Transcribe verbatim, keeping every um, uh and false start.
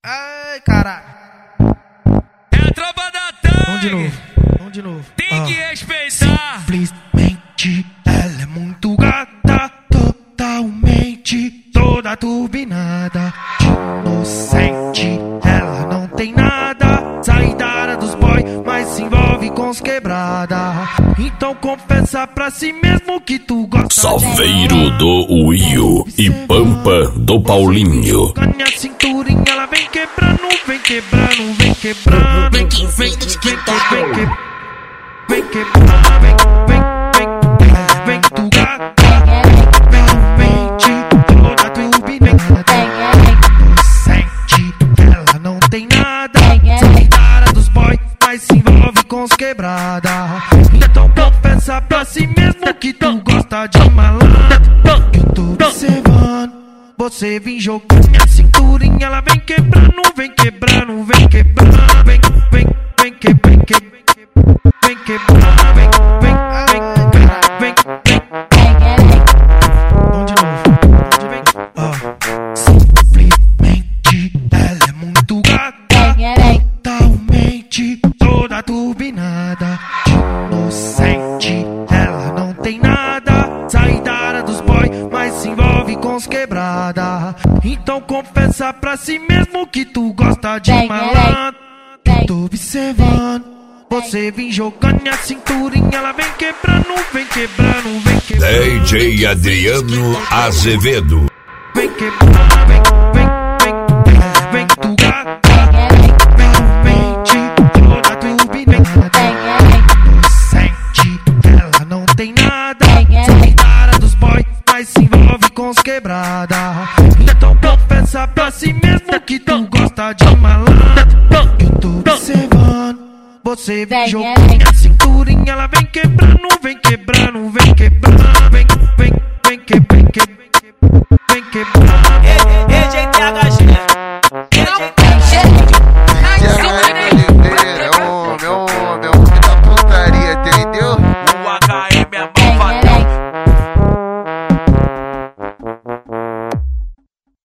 Ai, caralho. É a tropa da Tang. Vamos de novo, vamos de novo. Tem ah. que respeitar. Simplesmente ela é muito gata, totalmente toda turbinada. Inocente, ela não tem nada. Sai da área dos boy, mas se envolve com os quebrada. Então confessa pra si mesmo que tu gosta. Salveiro do Will e Pampa do Paulinho. Ganha a cinturinha, ela vem quebrando, vem quebrando, vem quebrando. Vem, vem, vem, vem, vem, vem quebrar, vem, vem, vem, vem tu gata. Realmente toda turbinada. Inocente, ela não tem nada. Sai da área dos boy, mas se envolve com os quebrada. Então confessa pra si mesmo que tu gosta de malandro. Que eu tô observando, você vem jogando minha cinturinha, ela vem quebrando, vem quebrando, vem quebrando, vem, vem, vem que, vem que, vem quebrando, vem, vem, vem, vem, vem. Vamos de novo, vem, ah. Simplesmente ela é muito gata, totalmente toda turbinada. Inocente, ela não tem nada. Sai da área dos boy, mas se envolve com os quebrada. Então confessa pra si mesmo que tu gosta de malandro. Eu tô observando, você vem jogando minha cinturinha, ela vem quebrando, vem quebrando, vem quebrando. D J Adriano Azevedo. Vem quebrando, vem, vem, vem, vem tu gata. Realmente toda turbinada. Inocente, ela não tem nada. Sai da área dos boy, mas se envolve com os quebrada. Então confessa pra si mesmo que tu gosta de malandro. Eu tô observando, você vem jogando minha cinturinha, ela vem quebrando, vem